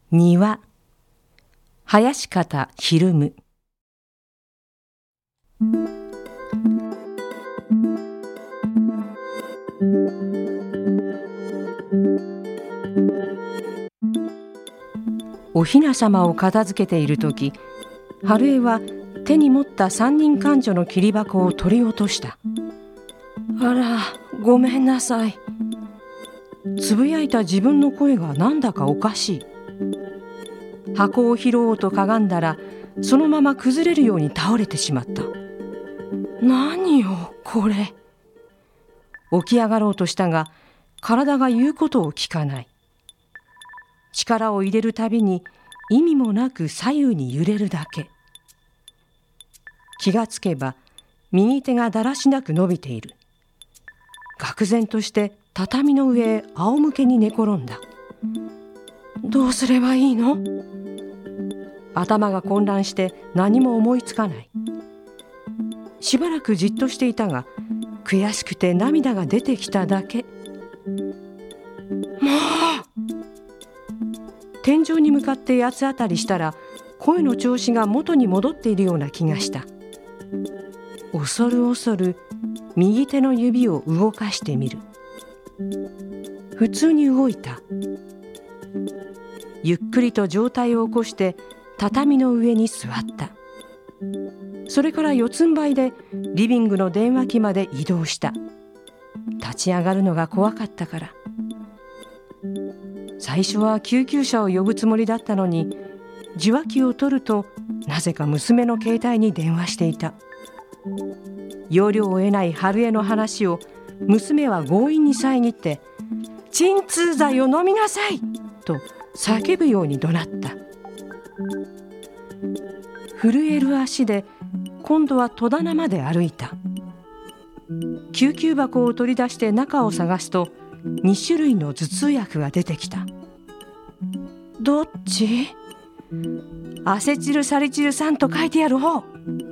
庭、林方ひるむ。お雛様を片付けているとき、春江は手に持った三人勘定の切り箱を取り落とした。あら、ごめんなさい。つぶやいた自分の声がなんだかおかしい。箱を拾おうとかがんだら、そのまま崩れるように倒れてしまった。何よこれ。起き上がろうとしたが、体が言うことを聞かない。力を入れるたびに意味もなく左右に揺れるだけ。気がつけば右手がだらしなく伸びている。愕然として畳の上へ仰向けに寝転んだ。どうすればいいの？頭が混乱して何も思いつかない。しばらくじっとしていたが、悔しくて涙が出てきただけ。もう！天井に向かって八つ当たりしたら、声の調子が元に戻っているような気がした。恐る恐る右手の指を動かしてみる。普通に動いた。ゆっくりと上体を起こして畳の上に座った。それから四つん這いでリビングの電話機まで移動した。立ち上がるのが怖かったから。最初は救急車を呼ぶつもりだったのに、受話器を取るとなぜか娘の携帯に電話していた。要領を得ない春江の話を娘は強引に遮って、鎮痛剤を飲みなさいと叫ぶように怒鳴った。震える足で今度は戸棚まで歩いた。救急箱を取り出して中を探すと、2種類の頭痛薬が出てきた。どっち？アセチルサリチル酸と書いてある方。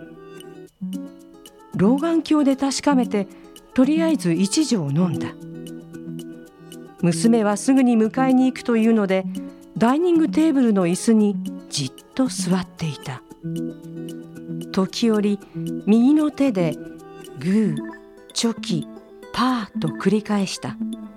老眼鏡で確かめて、とりあえず1錠飲んだ。娘はすぐに迎えに行くというので、ダイニングテーブルの椅子にじっと座っていた。時折右の手でグー、チョキ、パーと繰り返した。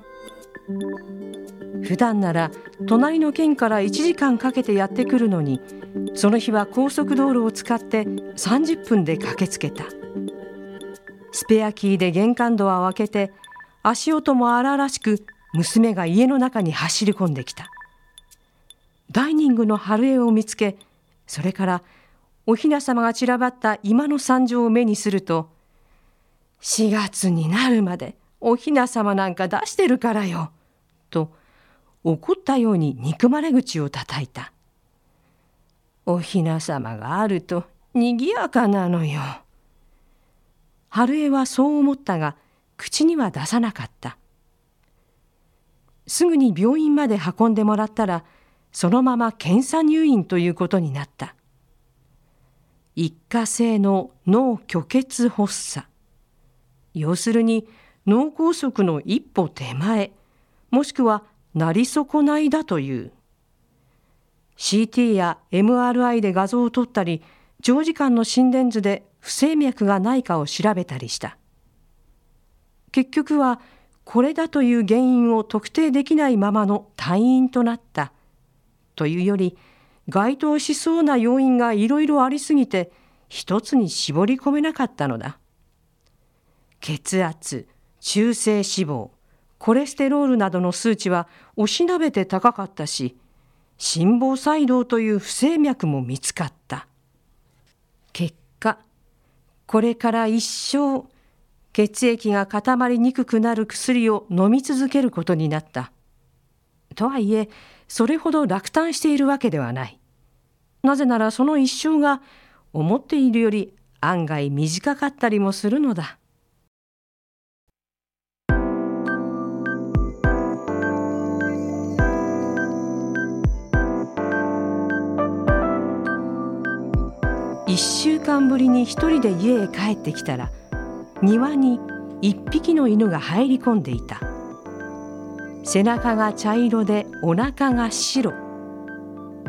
普段なら隣の県から1時間かけてやってくるのに、その日は高速道路を使って30分で駆けつけた。スペアキーで玄関ドアを開けて、足音も荒々しく娘が家の中に走り込んできた。ダイニングの春江を見つけ、それからお雛様が散らばった居間の惨状を目にすると、4月になるまでお雛様なんか出してるからよと怒ったように憎まれ口を叩いた。お雛様があるとにぎやかなのよ。春江はそう思ったが、口には出さなかった。すぐに病院まで運んでもらったら、そのまま検査入院ということになった。一過性の脳虚血発作。要するに脳梗塞の一歩手前、もしくはなり損ないだという。CT や MRI で画像を撮ったり、長時間の心電図で不整脈がないかを調べたりした。結局はこれだという原因を特定できないままの退院となったというより、該当しそうな要因がいろいろありすぎて一つに絞り込めなかったのだ。血圧、中性脂肪、コレステロールなどの数値はおしなべて高かったし、心房細動という不整脈も見つかった。結果、これから一生血液が固まりにくくなる薬を飲み続けることになった。とはいえ、それほど落胆しているわけではない。なぜならその一生が思っているより案外短かったりもするのだ。1週間ぶりに一人で家へ帰ってきたら、庭に1匹の犬が入り込んでいた。背中が茶色でお腹が白。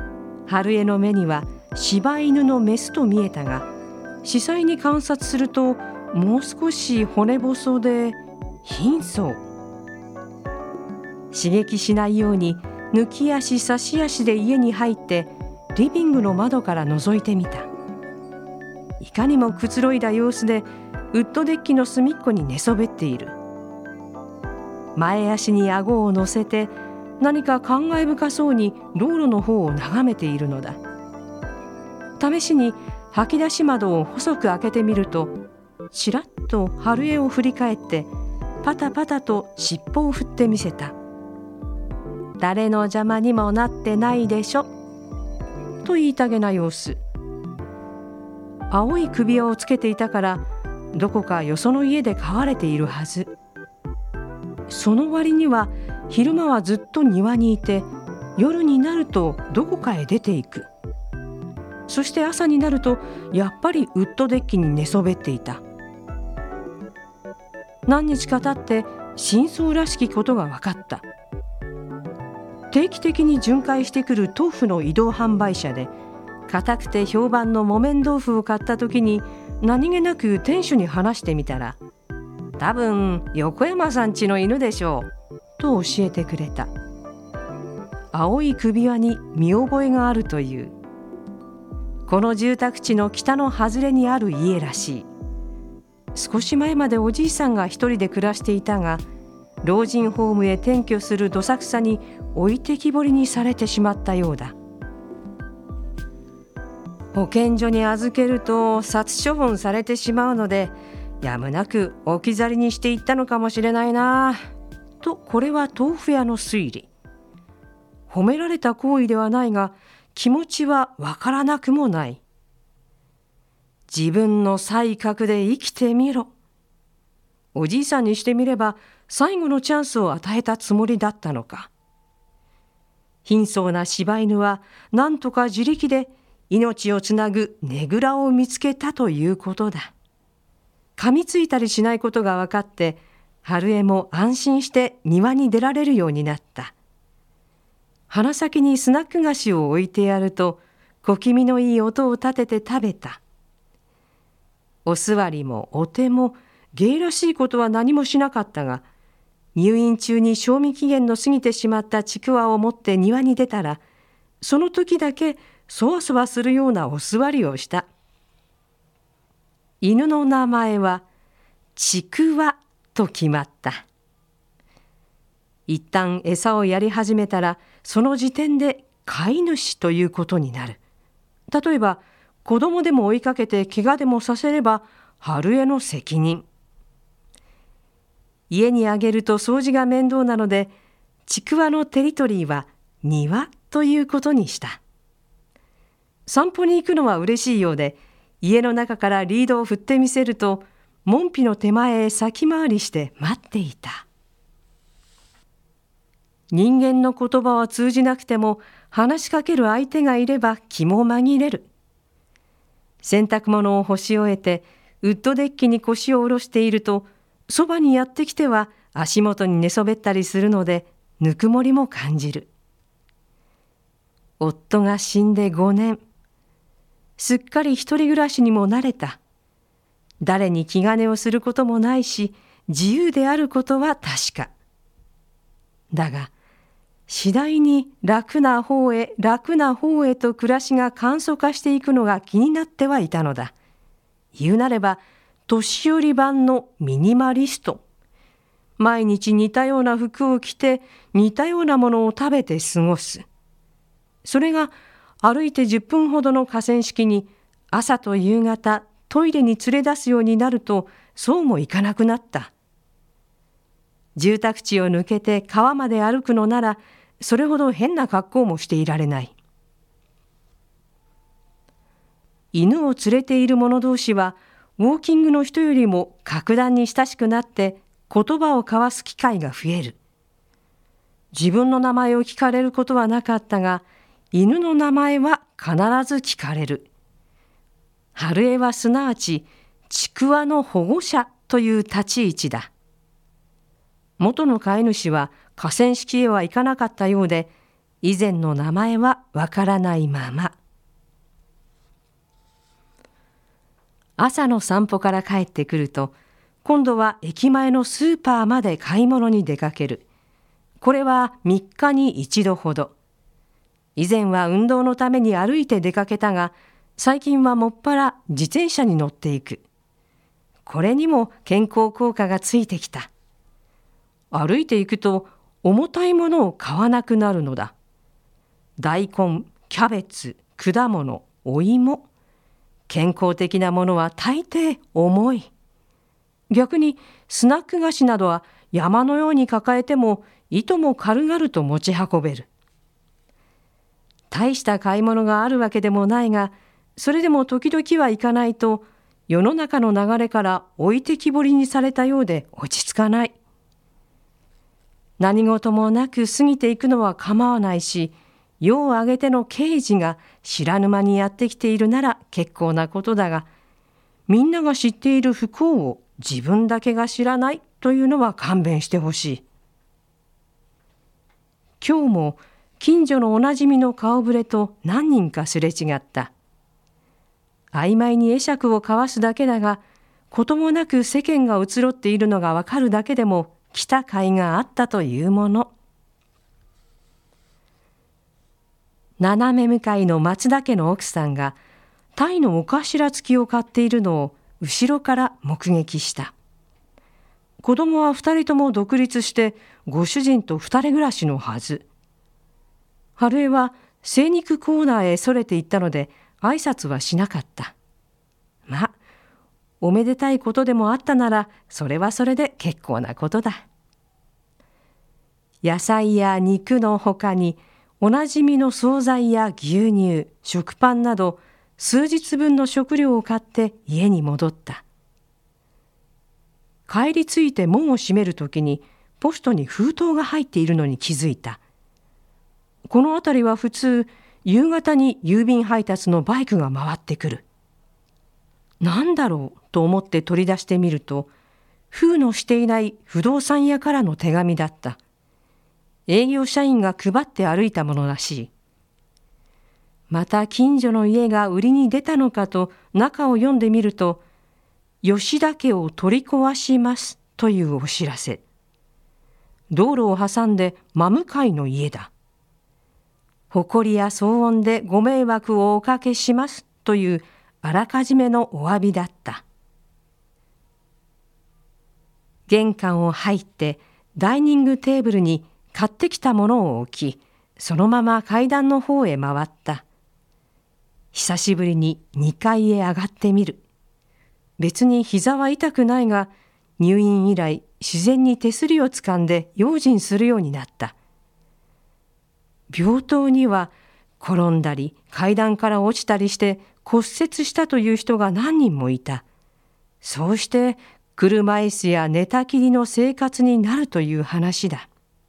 春江の目には柴犬のメスと見えたが、仔細に観察するともう少し骨細で貧相。刺激しないように抜き足差し足で家に入ってリビングの窓から覗いてみた。いかにもくつろいだ様子でウッドデッキの隅っこに寝そべっている。前足に顎を乗せて何か感慨深そうに道路の方を眺めているのだ。試しに吐き出し窓を細く開けてみると、ちらっと春江を振り返ってパタパタと尻尾を振ってみせた。誰の邪魔にもなってないでしょと言いたげな様子。青い首輪をつけていたからどこかよその家で飼われているはず。その割には昼間はずっと庭にいて、夜になるとどこかへ出ていく。そして朝になるとやっぱりウッドデッキに寝そべっていた。何日か経って真相らしきことが分かった。定期的に巡回してくる豆腐の移動販売車で、硬くて評判の木綿豆腐を買った時に何気なく店主に話してみたら、多分横山さん家の犬でしょうと教えてくれた。青い首輪に見覚えがあるという。この住宅地の北の外れにある家らしい。少し前までおじいさんが一人で暮らしていたが、老人ホームへ転居するどさくさに置いてきぼりにされてしまったようだ。保健所に預けると殺処分されてしまうので、やむなく置き去りにしていったのかもしれないなと。これは豆腐屋の推理。褒められた行為ではないが、気持ちはわからなくもない。自分の才覚で生きてみろ。おじいさんにしてみれば最後のチャンスを与えたつもりだったのか。貧相な柴犬はなんとか自力で命をつなぐねぐらを見つけたということだ。噛みついたりしないことが分かって、春江も安心して庭に出られるようになった。鼻先にスナック菓子を置いてやると、小気味のいい音を立てて食べた。お座りもお手も芸らしいことは何もしなかったが、入院中に賞味期限の過ぎてしまったちくわを持って庭に出たら、その時だけそわそわするようなお座りをした。犬の名前はちくわと決まった。一旦餌をやり始めたら、その時点で飼い主ということになる。例えば子供でも追いかけて怪我でもさせれば春江の責任。家にあげると掃除が面倒なので、ちくわのテリトリーは庭ということにした。散歩に行くのは嬉しいようで、家の中からリードを振ってみせると、門扉の手前へ先回りして待っていた。人間の言葉は通じなくても、話しかける相手がいれば気も紛れる。洗濯物を干し終えて、ウッドデッキに腰を下ろしていると、そばにやってきては足元に寝そべったりするので、ぬくもりも感じる。夫が死んで5年。すっかり一人暮らしにも慣れた。誰に気兼ねをすることもないし、自由であることは確か。だが、次第に楽な方へと暮らしが簡素化していくのが気になってはいたのだ。言うなれば、年寄り版のミニマリスト。毎日似たような服を着て、似たようなものを食べて過ごす。それが歩いて10分ほどの河川敷に朝と夕方トイレに連れ出すようになると、そうもいかなくなった。住宅地を抜けて川まで歩くのなら、それほど変な格好もしていられない。犬を連れている者同士は、ウォーキングの人よりも格段に親しくなって言葉を交わす機会が増える。自分の名前を聞かれることはなかったが、犬の名前は必ず聞かれる。春江はすなわちちくわの保護者という立ち位置だ。元の飼い主は河川敷へは行かなかったようで、 以前の名前はわからないまま。朝の散歩から帰ってくると、今度は駅前のスーパーまで買い物に出かける。これは3日に1度ほど。以前は運動のために歩いて出かけたが、最近はもっぱら自転車に乗っていく。これにも健康効果がついてきた。歩いていくと重たいものを買わなくなるのだ。大根、キャベツ、果物、お芋。健康的なものは大抵重い。逆にスナック菓子などは山のように抱えてもいとも軽々と持ち運べる。大した買い物があるわけでもないが、それでも時々は行かないと世の中の流れから置いてきぼりにされたようで落ち着かない。何事もなく過ぎていくのは構わないし、世を挙げての刑事が知らぬ間にやってきているなら結構なことだが、みんなが知っている不幸を自分だけが知らないというのは勘弁してほしい。今日も近所のおなじみの顔ぶれと何人かすれ違った。曖昧に会釈を交わすだけだが、こともなく世間が移ろっているのがわかるだけでも来た甲斐があったというもの。斜め向かいの松田家の奥さんが鯛のお頭付きを買っているのを後ろから目撃した。子供は2人とも独立してご主人と2人暮らしのはず。春江は精肉コーナーへそれて行ったので挨拶はしなかった。まあ、おめでたいことでもあったならそれはそれで結構なことだ。野菜や肉のほかにおなじみの惣菜や牛乳、食パンなど数日分の食料を買って家に戻った。帰り着いて門を閉めるときにポストに封筒が入っているのに気づいた。この辺りは普通、夕方に郵便配達のバイクが回ってくる。なんだろうと思って取り出してみると、封のしていない不動産屋からの手紙だった。営業社員が配って歩いたものらしい。また近所の家が売りに出たのかと中を読んでみると、吉田家を取り壊しますというお知らせ。道路を挟んで真向かいの家だ。埃や騒音でご迷惑をおかけしますというあらかじめのお詫びだった。玄関を入ってダイニングテーブルに買ってきたものを置き、そのまま階段の方へ回った。久しぶりに2階へ上がってみる。別に膝は痛くないが、入院以来自然に手すりをつかんで用心するようになった。病棟には転んだり階段から落ちたりして骨折したという人が何人もいた。そうして車椅子や寝たきりの生活になるという話だ。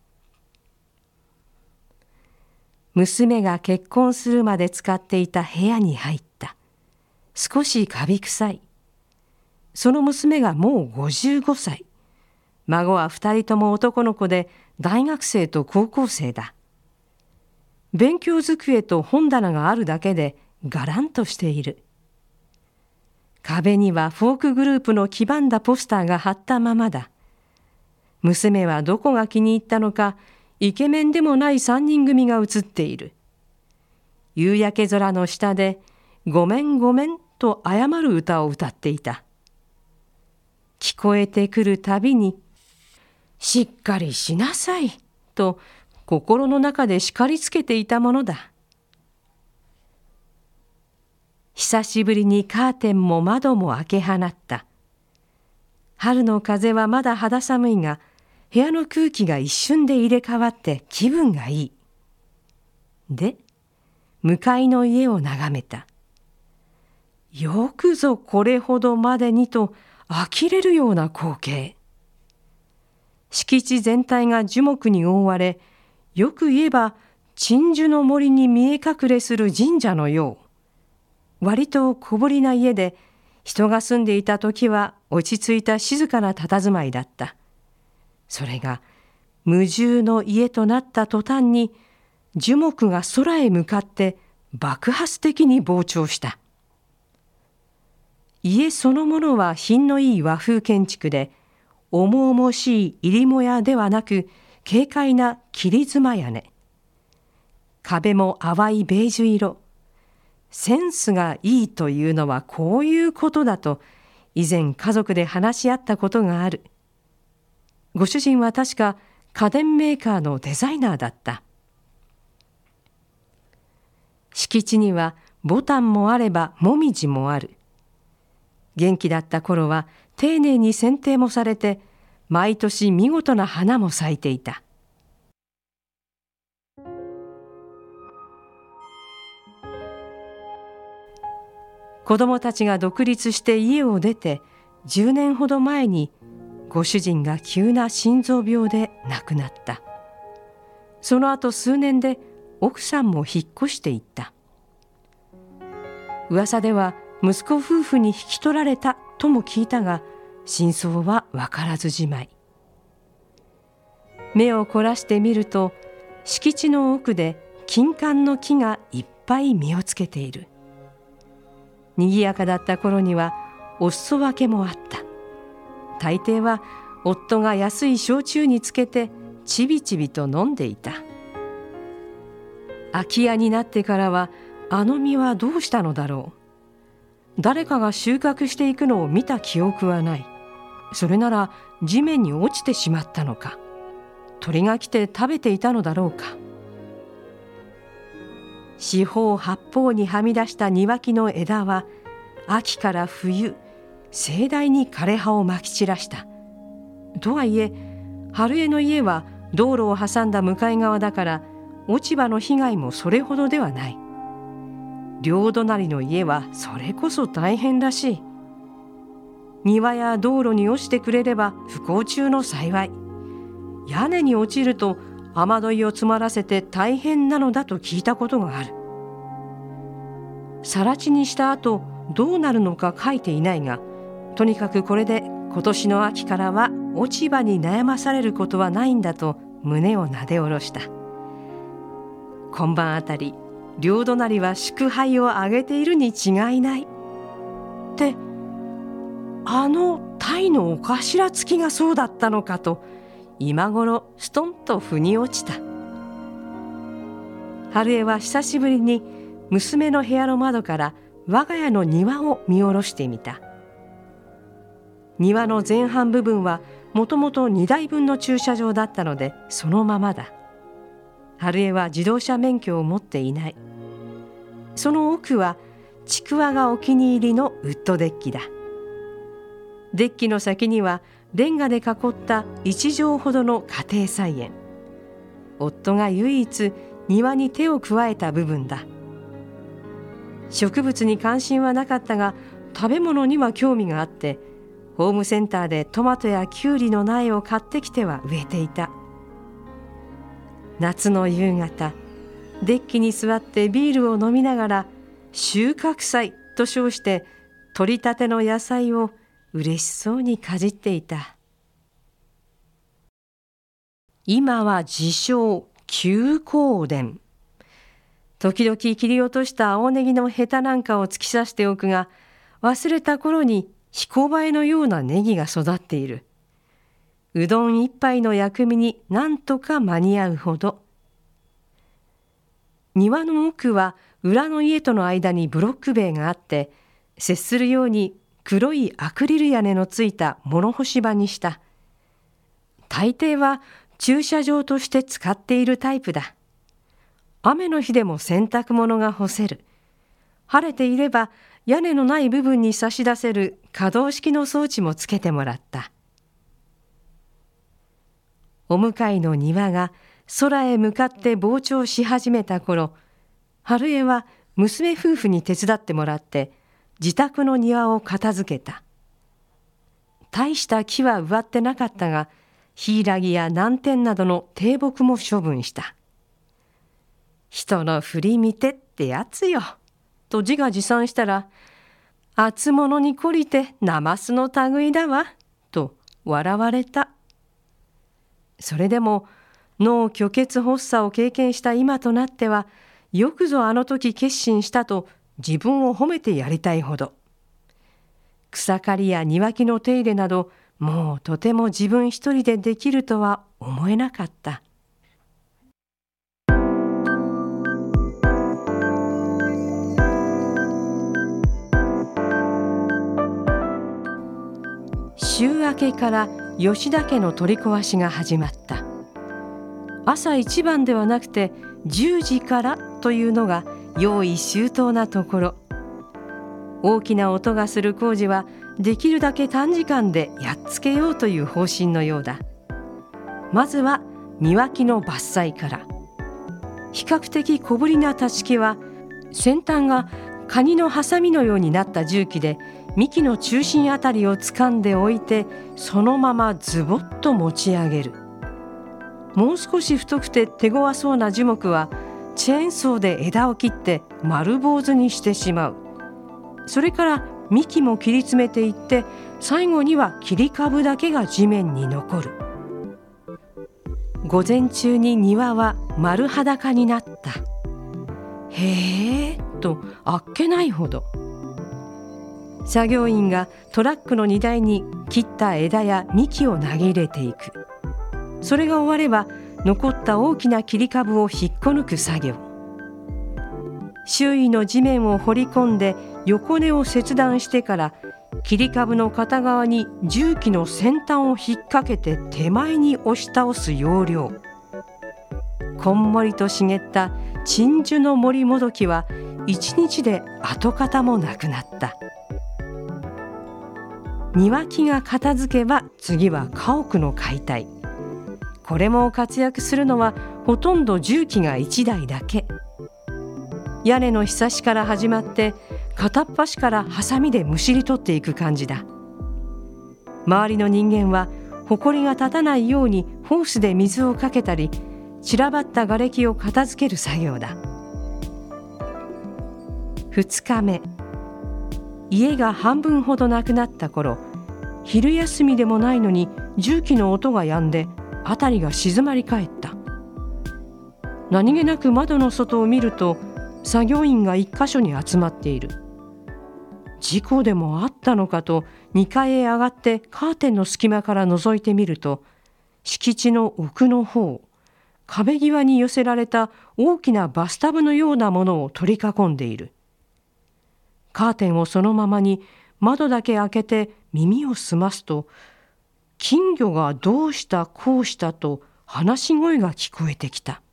娘が結婚するまで使っていた部屋に入った。少しカビ臭い。その娘がもう55歳。孫は2人とも男の子で大学生と高校生だ。勉強机と本棚があるだけでがらんとしている。壁にはフォークグループの黄ばんだポスターが貼ったままだ。娘はどこが気に入ったのか、イケメンでもない3人組が写っている。夕焼け空の下で、ごめんごめんと謝る歌を歌っていた。聞こえてくるたびに、しっかりしなさいと心の中で叱りつけていたものだ。久しぶりにカーテンも窓も開け放った。春の風はまだ肌寒いが、部屋の空気が一瞬で入れ替わって気分がいい。で、向かいの家を眺めた。よくぞこれほどまでにと呆れるような光景。敷地全体が樹木に覆われ、よく言えば鎮守の森に見え隠れする神社のよう。割と小ぶりな家で、人が住んでいた時は落ち着いた静かな佇まいだった。それが無住の家となった途端に、 樹木が空へ向かって爆発的に膨張した。家そのものは品のいい和風建築で、重々しい入り母屋ではなく、軽快な切妻屋根。壁も淡いベージュ色。センスがいいというのはこういうことだと、以前家族で話し合ったことがある。ご主人は確か家電メーカーのデザイナーだった。敷地にはボタンもあればもみじもある。元気だった頃は丁寧に剪定もされて、毎年見事な花も咲いていた。子供たちが独立して家を出て10年ほど前に、ご主人が急な心臓病で亡くなった。その後数年で奥さんも引っ越していった。噂では息子夫婦に引き取られたとも聞いたが、真相は分からずじまい。目を凝らしてみると、敷地の奥で金柑の木がいっぱい実をつけている。にぎやかだった頃にはお裾分けもあった。大抵は夫が安い焼酎につけてちびちびと飲んでいた。空き家になってからはあの実はどうしたのだろう。誰かが収穫していくのを見た記憶はない。それなら地面に落ちてしまったのか。鳥が来て食べていたのだろうか。四方八方にはみ出した庭木の枝は、秋から冬盛大に枯葉をまき散らした。とはいえ春江の家は道路を挟んだ向かい側だから、落ち葉の被害もそれほどではない。両隣の家はそれこそ大変らしい。庭や道路に落ちてくれれば不幸中の幸い。屋根に落ちると雨どいを詰まらせて大変なのだと聞いたことがある。更地にした後どうなるのか書いていないが、とにかくこれで今年の秋からは落ち葉に悩まされることはないんだと胸をなで下ろした。今晩あたり両隣は祝杯をあげているに違いない。って、あのタイのお頭付きがそうだったのかと、今頃ストンと腑に落ちた。春江は久しぶりに娘の部屋の窓から我が家の庭を見下ろしてみた。庭の前半部分はもともと2台分の駐車場だったのでそのままだ。春江は自動車免許を持っていない。その奥はちくわがお気に入りのウッドデッキだ。デッキの先にはレンガで囲った1畳ほどの家庭菜園。夫が唯一庭に手を加えた部分だ。植物に関心はなかったが、食べ物には興味があって、ホームセンターでトマトやキュウリの苗を買ってきては植えていた。夏の夕方、デッキに座ってビールを飲みながら、収穫祭と称して取りたての野菜を嬉しそうにかじっていた。今は自称休耕田。時々切り落とした青ネギのヘタなんかを突き刺しておくが、忘れた頃に彦映えのようなネギが育っている。うどん一杯の薬味になんとか間に合うほど。庭の奥は裏の家との間にブロック塀があって、接するように黒いアクリル屋根のついた物干し場にした。大抵は駐車場として使っているタイプだ。雨の日でも洗濯物が干せる。晴れていれば屋根のない部分に差し出せる可動式の装置もつけてもらった。お向かいの庭が空へ向かって膨張し始めた頃、春江は娘夫婦に手伝ってもらって自宅の庭を片付けた。大した木は植わってなかったが、ヒイラギやナンテンなどの低木も処分した。人の振り見てってやつよ、と自画自賛したら、厚物に懲りてナマスの類だわ、と笑われた。それでも脳虚血発作を経験した今となっては、よくぞあの時決心したと自分を褒めてやりたいほど。草刈りや庭木の手入れなど、もうとても自分一人でできるとは思えなかった。週明けから吉田家の取り壊しが始まった。朝一番ではなくて10時からというのが用意周到なところ。大きな音がする工事はできるだけ短時間でやっつけようという方針のようだ。まずは庭木の伐採から。比較的小ぶりな立ち木は先端がカニのハサミのようになった重機で幹の中心あたりを掴んでおいて、そのままズボッと持ち上げる。もう少し太くて手強そうな樹木はチェーンソーで枝を切って丸坊主にしてしまう。それから幹も切り詰めていって、最後には切り株だけが地面に残る。午前中に庭は丸裸になった。へえとあっけないほど。作業員がトラックの荷台に切った枝や幹を投げ入れていく。それが終われば残った大きな切り株を引っこ抜く作業。周囲の地面を掘り込んで横根を切断してから、切り株の片側に重機の先端を引っ掛けて手前に押し倒す要領。こんもりと茂った鎮守の森もどきは一日で跡形もなくなった。庭木が片付けば次は家屋の解体。これも活躍するのはほとんど重機が1台だけ。屋根のひさしから始まって片っ端からハサミでむしり取っていく感じだ。周りの人間は埃が立たないようにホースで水をかけたり、散らばった瓦礫を片付ける作業だ。2日目、家が半分ほどなくなった頃、昼休みでもないのに重機の音が止んで辺りが静まり返った。何気なく窓の外を見ると、作業員が一箇所に集まっている。事故でもあったのかと2階へ上がってカーテンの隙間から覗いてみると、敷地の奥の方、壁際に寄せられた大きなバスタブのようなものを取り囲んでいる。カーテンをそのままに窓だけ開けて耳を澄ますと、金魚がどうしたこうしたと話し声が聞こえてきた。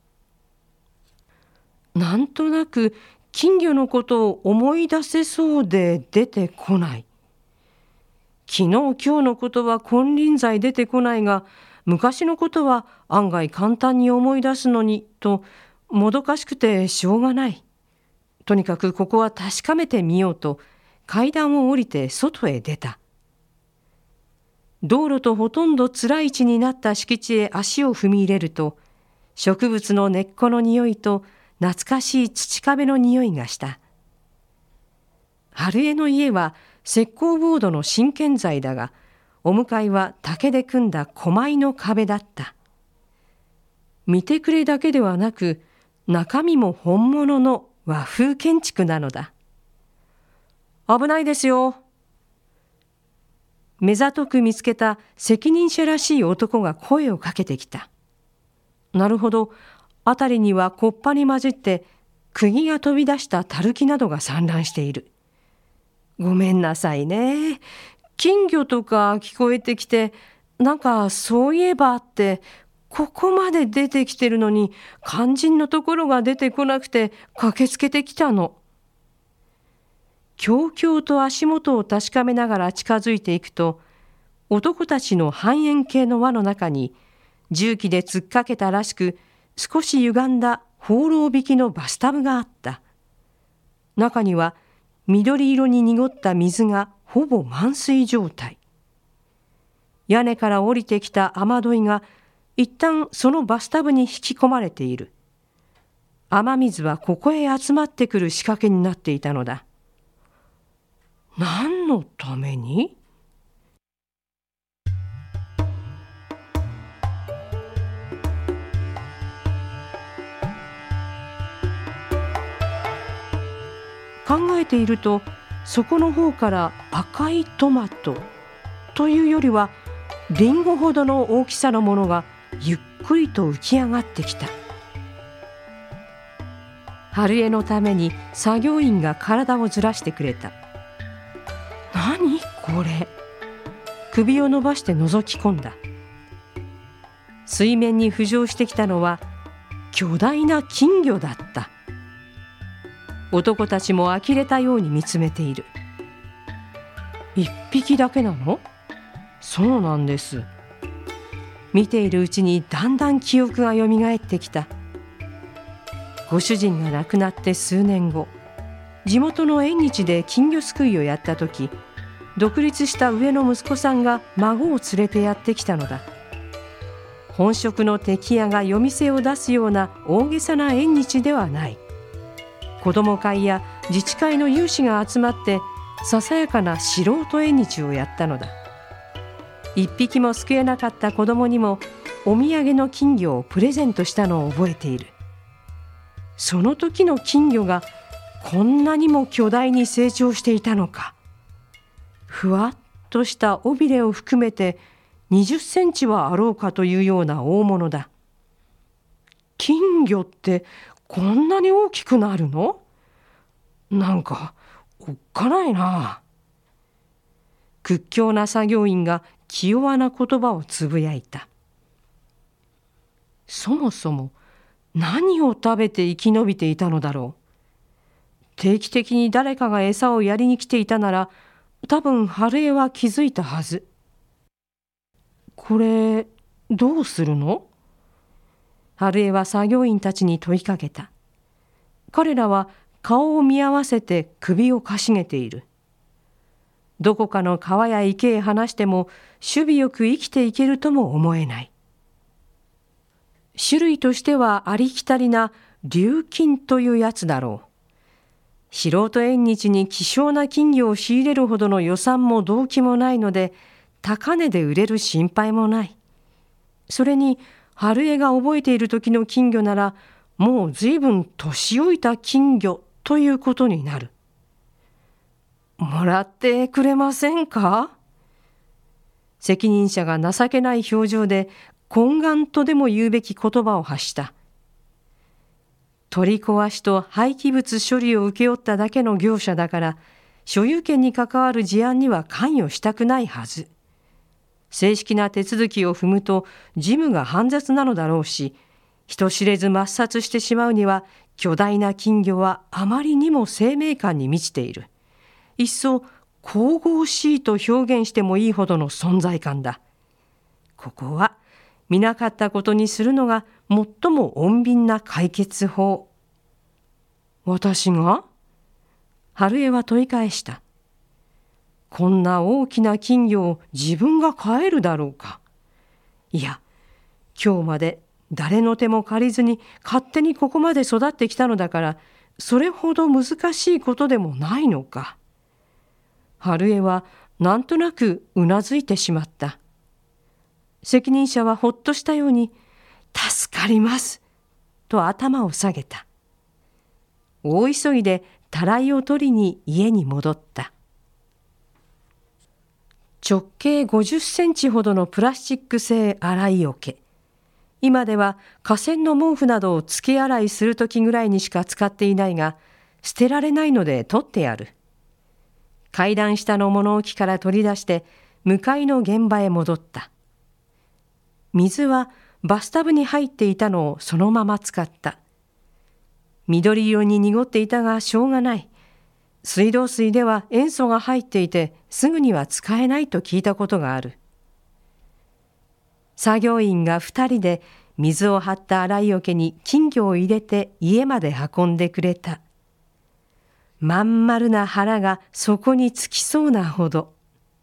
なんとなく金魚のことを思い出せそうで出てこない。昨日今日のことは金輪際出てこないが、昔のことは案外簡単に思い出すのにともどかしくてしょうがない。とにかくここは確かめてみようと階段を降りて外へ出た。道路とほとんど辛い位置になった敷地へ足を踏み入れると、植物の根っこの匂いと懐かしい土壁の匂いがした。春江の家は石膏ボードの新建材だが、お向かいは竹で組んだ古米の壁だった。見てくれだけではなく、中身も本物の和風建築なのだ。危ないですよ。目ざとく見つけた責任者らしい男が声をかけてきた。なるほど、辺りには木っ端に混じって釘が飛び出した垂木などが散乱している。ごめんなさいね。金魚とか聞こえてきて、なんかそういえばってここまで出てきてるのに肝心のところが出てこなくて駆けつけてきたの。悄々と足元を確かめながら近づいていくと、男たちの半円形の輪の中に重機で突っかけたらしく少し歪んだ放浪引きのバスタブがあった。中には緑色に濁った水がほぼ満水状態。屋根から降りてきた雨どいが一旦そのバスタブに引き込まれている。雨水はここへ集まってくる仕掛けになっていたのだ。何のために？ 考えていると、底の方から赤いトマトというよりはリンゴほどの大きさのものがゆっくりと浮き上がってきた。春江のために作業員が体をずらしてくれた。何これ。首を伸ばして覗き込んだ。水面に浮上してきたのは巨大な金魚だった。男たちも呆れたように見つめている。一匹だけなの？そうなんです。見ているうちにだんだん記憶がよみがえってきた。ご主人が亡くなって数年後、地元の縁日で金魚すくいをやった時、独立した上の息子さんが孫を連れてやってきたのだ。本職の敵屋が夜店を出すような大げさな縁日ではない。子ども会や自治会の有志が集まってささやかな素人縁日をやったのだ。一匹も救えなかった子どもにもお土産の金魚をプレゼントしたのを覚えている。その時の金魚がこんなにも巨大に成長していたのか。ふわっとした尾びれを含めて20センチはあろうかというような大物だ。金魚ってこんなに大きくなるの？なんかおっかないな。屈強な作業員が気弱な言葉をつぶやいた。そもそも何を食べて生き延びていたのだろう。定期的に誰かが餌をやりに来ていたなら、多分春江は気づいたはず。これどうするの？春江は作業員たちに問いかけた。彼らは顔を見合わせて首をかしげている。どこかの川や池へ放しても守備よく生きていけるとも思えない。種類としてはありきたりな琉金というやつだろう。素人縁日に希少な金魚を仕入れるほどの予算も動機もないので、高値で売れる心配もない。それに春江が覚えている時の金魚なら、もうずいぶん年老いた金魚ということになる。もらってくれませんか？責任者が情けない表情で懇願とでも言うべき言葉を発した。取り壊しと廃棄物処理を請け負っただけの業者だから、所有権に関わる事案には関与したくないはず。正式な手続きを踏むと事務が煩雑なのだろうし、人知れず抹殺してしまうには巨大な金魚はあまりにも生命感に満ちている。いっそ神々しいと表現してもいいほどの存在感だ。ここは見なかったことにするのが最も穏便な解決法。私が？春江は問い返した。こんな大きな金魚を自分が飼えるだろうか。いや、今日まで誰の手も借りずに勝手にここまで育ってきたのだから、それほど難しいことでもないのか。春江はなんとなくうなずいてしまった。責任者はほっとしたように、助かりますと頭を下げた。大急ぎでたらいを取りに家に戻った。直径50センチほどのプラスチック製洗い桶。今では河川の毛布などを付け洗いするときぐらいにしか使っていないが、捨てられないので取ってある。階段下の物置から取り出して向かいの現場へ戻った。水はバスタブに入っていたのをそのまま使った。緑色に濁っていたがしょうがない。水道水では塩素が入っていてすぐには使えないと聞いたことがある。作業員が2人で水を張った洗い桶に金魚を入れて家まで運んでくれた。まん丸な腹がそこにつきそうなほど。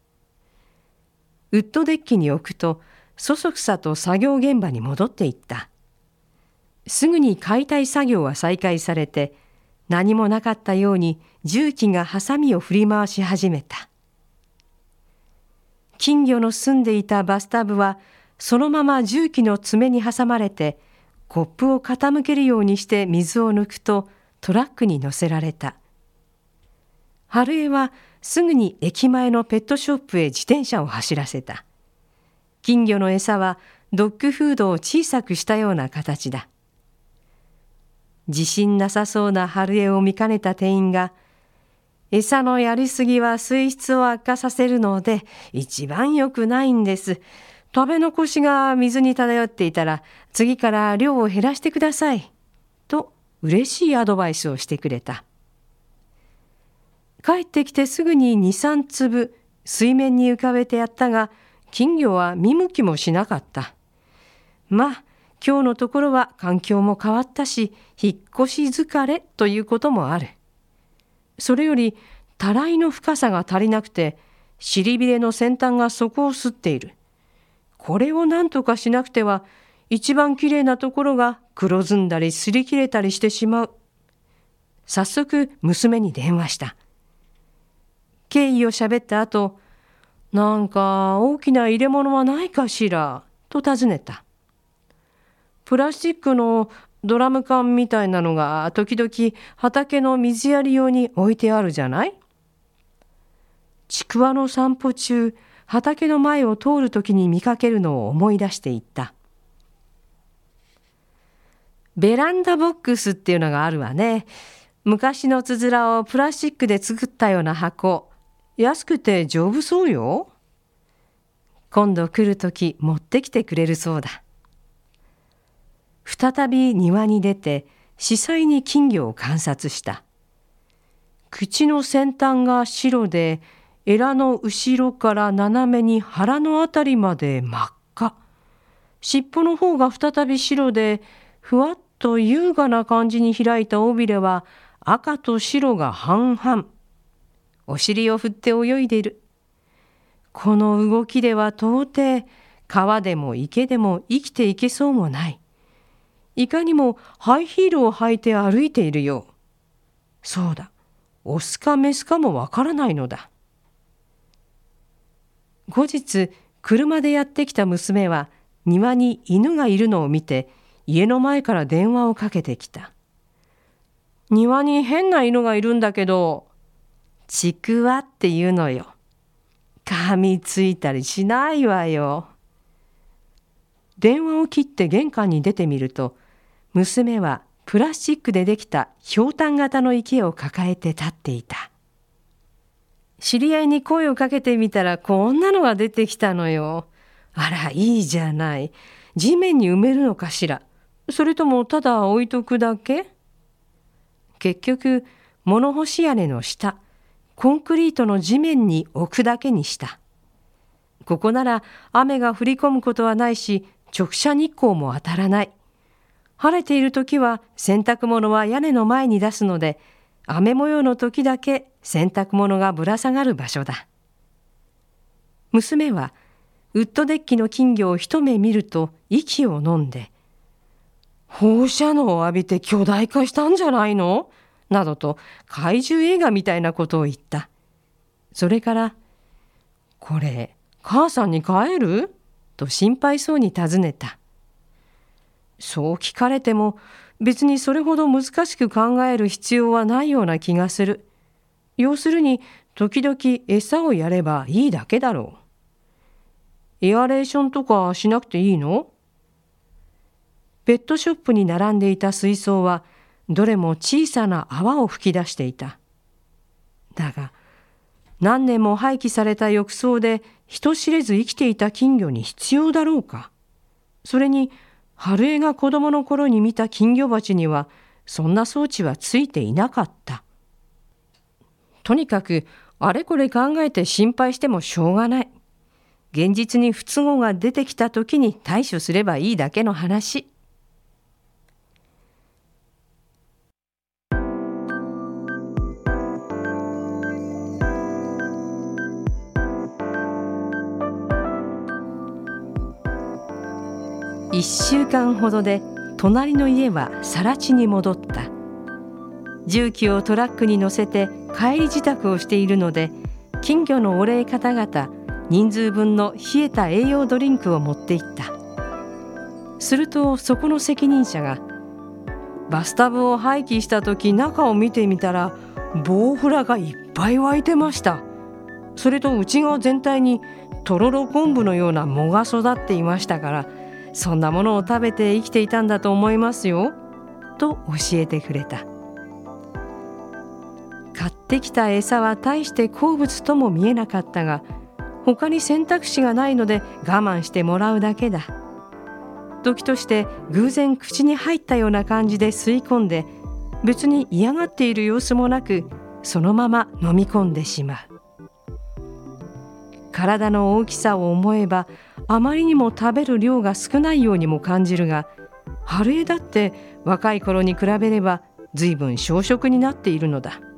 ウッドデッキに置くとそそくさと作業現場に戻っていった。すぐに解体作業は再開されて、何もなかったように重機がハサミを振り回し始めた。金魚の住んでいたバスタブはそのまま重機の爪に挟まれて、コップを傾けるようにして水を抜くとトラックに乗せられた。 春江はすぐに駅前のペットショップへ自転車を走らせた。金魚の餌はドッグフードを小さくしたような形だ。自信なさそうな春江を見かねた店員が、餌のやりすぎは水質を悪化させるので一番良くないんです。食べ残しが水に漂っていたら次から量を減らしてください。と嬉しいアドバイスをしてくれた。帰ってきてすぐに2、3粒水面に浮かべてやったが、金魚は見向きもしなかった。まあ、今日のところは環境も変わったし、引っ越し疲れということもある。それより、たらいの深さが足りなくて、尻びれの先端が底を擦っている。これを何とかしなくては、一番きれいなところが黒ずんだり擦り切れたりしてしまう。早速、娘に電話した。経緯をしゃべった後、なんか大きな入れ物はないかしらと尋ねた。プラスチックのドラム缶みたいなのが時々畑の水やり用に置いてあるじゃない？ちくわの散歩中、畑の前を通るときに見かけるのを思い出していった。ベランダボックスっていうのがあるわね。昔のつづらをプラスチックで作ったような箱。安くて丈夫そうよ。今度来るとき持ってきてくれるそうだ。再び庭に出て、子細に金魚を観察した。口の先端が白で、エラの後ろから斜めに腹のあたりまで真っ赤。尻尾の方が再び白で、ふわっと優雅な感じに開いた尾びれは赤と白が半々。お尻を振って泳いでいる。この動きでは到底、川でも池でも生きていけそうもない。いかにもハイヒールを履いて歩いているよう。そうだ、オスかメスかもわからないのだ。後日、車でやってきた娘は庭に犬がいるのを見て、家の前から電話をかけてきた。庭に変な犬がいるんだけど、ちくわっていうのよ。噛みついたりしないわよ。電話を切って玄関に出てみると、娘はプラスチックでできたひょうたん型の池を抱えて立っていた。知り合いに声をかけてみたらこんなのが出てきたのよ。あら、いいじゃない。地面に埋めるのかしら。それともただ置いとくだけ？結局、物干し屋根の下、コンクリートの地面に置くだけにした。ここなら雨が降り込むことはないし、直射日光も当たらない。晴れているときは洗濯物は屋根の前に出すので、雨模様の時だけ洗濯物がぶら下がる場所だ。娘はウッドデッキの金魚を一目見ると息を飲んで、放射能を浴びて巨大化したんじゃないの？などと怪獣映画みたいなことを言った。それから、これ母さんに帰る？と心配そうに尋ねた。そう聞かれても別にそれほど難しく考える必要はないような気がする。要するに時々餌をやればいいだけだろう。エアレーションとかしなくていいの？ペットショップに並んでいた水槽はどれも小さな泡を吹き出していた。だが何年も廃棄された浴槽で人知れず生きていた金魚に必要だろうか。それに春江が子供の頃に見た金魚鉢にはそんな装置はついていなかった。とにかくあれこれ考えて心配してもしょうがない。現実に不都合が出てきた時に対処すればいいだけの話。1週間ほどで隣の家は更地に戻った。重機をトラックに乗せて帰り支度をしているので、金魚のお礼方々人数分の冷えた栄養ドリンクを持って行った。するとそこの責任者が、バスタブを廃棄した時中を見てみたらボウフラがいっぱい湧いてました。それと内側全体にとろろ昆布のような藻が育っていましたから、そんなものを食べて生きていたんだと思いますよ、と教えてくれた。買ってきた餌は大して好物とも見えなかったが、他に選択肢がないので我慢してもらうだけだ。時として偶然口に入ったような感じで吸い込んで、別に嫌がっている様子もなく、そのまま飲み込んでしまう。体の大きさを思えば、あまりにも食べる量が少ないようにも感じるが、春江だって若い頃に比べれば随分小食になっているのだ。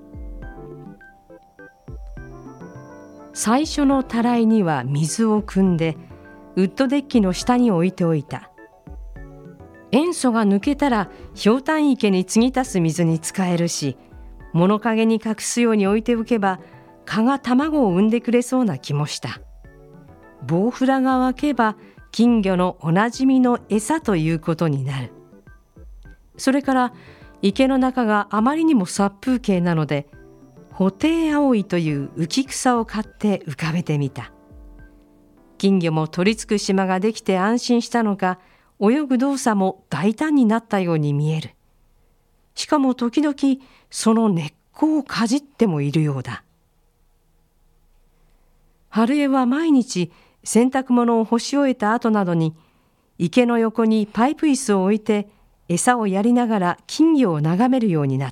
最初のたらいには水を汲んで、ウッドデッキの下に置いておいた。塩素が抜けたらひょうたん池に継ぎ足す水に使えるし、物陰に隠すように置いておけば蚊が卵を産んでくれそうな気もした。ボウフラが湧けば金魚のおなじみの餌ということになる。それから池の中があまりにも殺風景なので、ホテイアオイという浮き草を買って浮かべてみた。金魚も取り付く島ができて安心したのか、泳ぐ動作も大胆になったように見える。しかも時々その根っこをかじってもいるようだ。春江は毎日洗濯物を干し終えた後などに、池の横にパイプ椅子を置いて餌をやりながら金魚を眺めるようになった。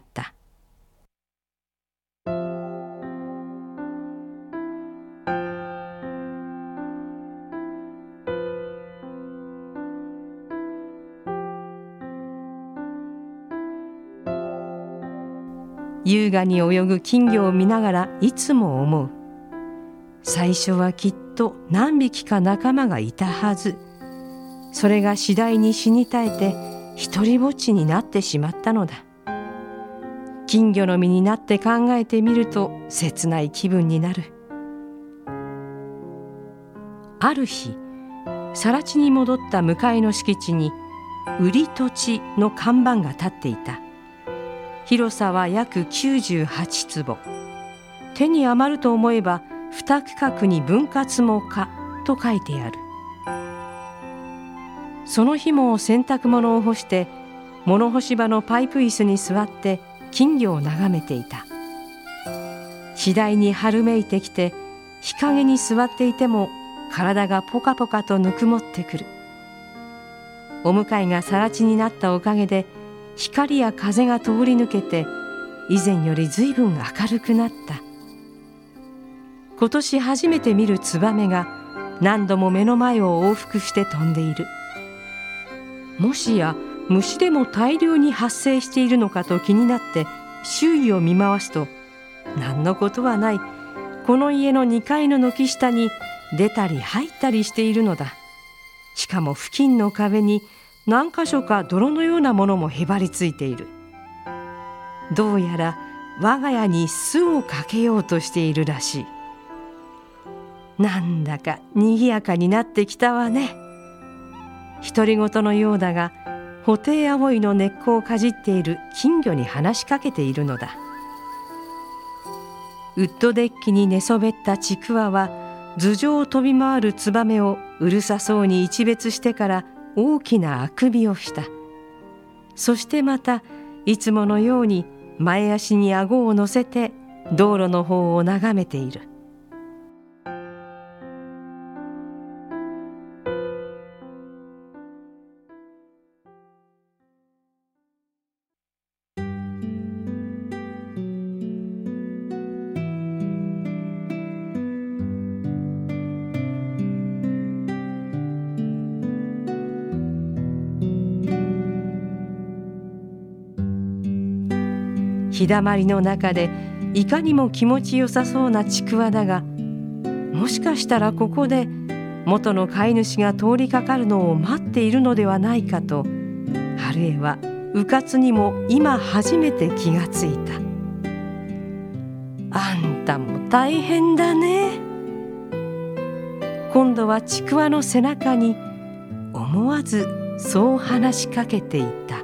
優雅に泳ぐ金魚を見ながらいつも思う。最初はきっと何匹か仲間がいたはず。それが次第に死に絶えて一りぼっちになってしまったのだ。金魚の身になって考えてみると切ない気分になる。ある日、更地に戻った向かいの敷地に売り土地の看板が立っていた。広さは約98坪。手に余ると思えば2区画に分割も可と書いてある。その日も洗濯物を干して、物干し場のパイプ椅子に座って金魚を眺めていた。次第に春めいてきて、日陰に座っていても体がポカポカとぬくもってくる。お向かいが更地になったおかげで、光や風が通り抜けて以前よりずいぶん明るくなった。今年初めて見るツバメが何度も目の前を往復して飛んでいる。もしや虫でも大量に発生しているのかと気になって周囲を見回すと、何のことはない。この家の2階の軒下に出たり入ったりしているのだ。しかも付近の壁に何箇所か泥のようなものもへばりついている。どうやら我が家に巣をかけようとしているらしい。なんだかにぎやかになってきたわね。独り言のようだが、ホテイアオイの根っこをかじっている金魚に話しかけているのだ。ウッドデッキに寝そべったちくわは、頭上を飛び回るツバメをうるさそうに一別してから大きなあくびをした。そしてまたいつものように前足に顎を乗せて道路の方を眺めている。日だまりの中でいかにも気持ちよさそうなちくわだが、もしかしたらここで元の飼い主が通りかかるのを待っているのではないかと、春江はうかつにも今初めて気がついた。あんたも大変だね。今度はちくわの背中に思わずそう話しかけていた。